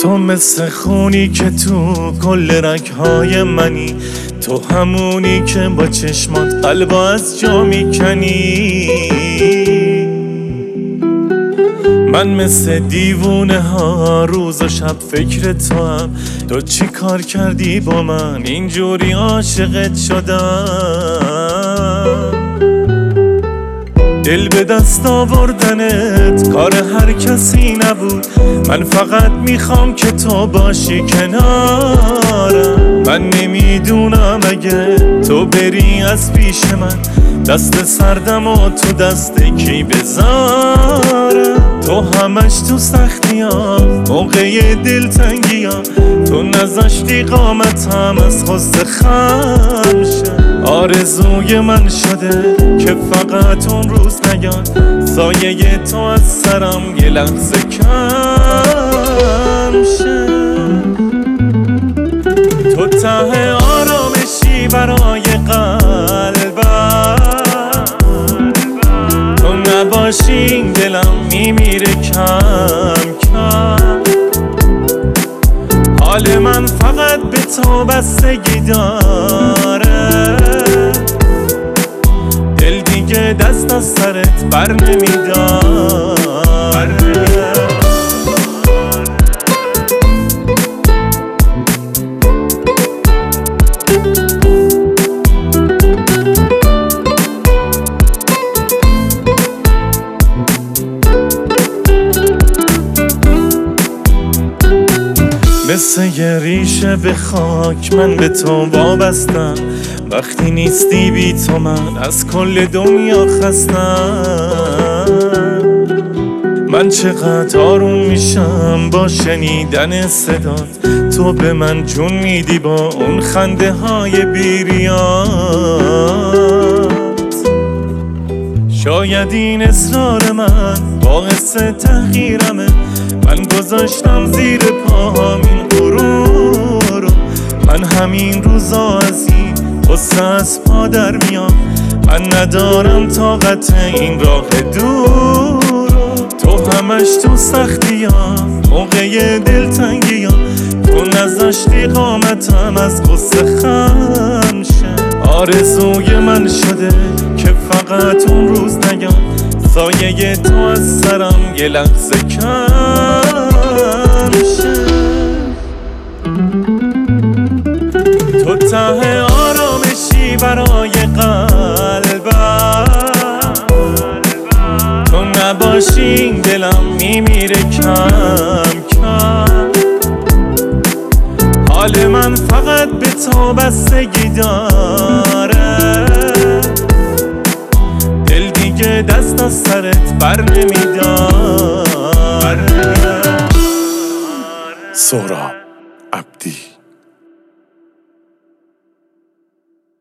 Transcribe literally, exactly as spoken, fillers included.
تو مثل خونی که تو کل رگ‌های منی، تو همونی که با چشمات قلبو از جا میکنی. من مثل دیوونه ها روز و شب فکر تو هم، تو چی کار کردی با من اینجوری عاشقت شدم. دل به دست آوردنت کار هر کسی نبود، من فقط میخوام که تو باشی کنارم. من نمیدونم اگه تو بری از پیش من، دست سردم و تو دست کی بذارم. تو همش تو سختی ها موقع دلتنگی ها، تو نذاشتی قامتم از غصه خم شه. آرزوی من شده که فقط اون روز نیاد، سایه تو از سرم یه لحظه کم شه. تو ته آرامشی برای قلبم، تو نباشی دلم میمیره کم کم. حال من فقط به تو بستگی داره، دل دیگه دست از سرت بر نمیداره. مثل یه ریشه به خاک من به تو وابستم، وقتی نیستی بی تو من از کل دنیا خستم. من چقدر آروم میشم با شنیدن صدات، تو به من جون میدی با اون خنده های بیریات. شاید این اصرار من باعث تغییرمه، من گذاشتم زیر پاهم این غرور. من همین روزا از این غصه از پا در میام، من ندارم طاقت این راه دور. تو همش تو سختی ها موقع دلتنگی ها، تو نذاشتی قامتم از غصه خم شه. آرزوی من شده که فقط اون روز نیاد، سایه تو از سرم یه لحظه کم شه. تو ته آرامشی برای قلبم، تو نباشی دلم میمیره کم کم. حال من فقط به تو بستگی داره، دل دیگه دست از سرت بر نمیداره. سهراب.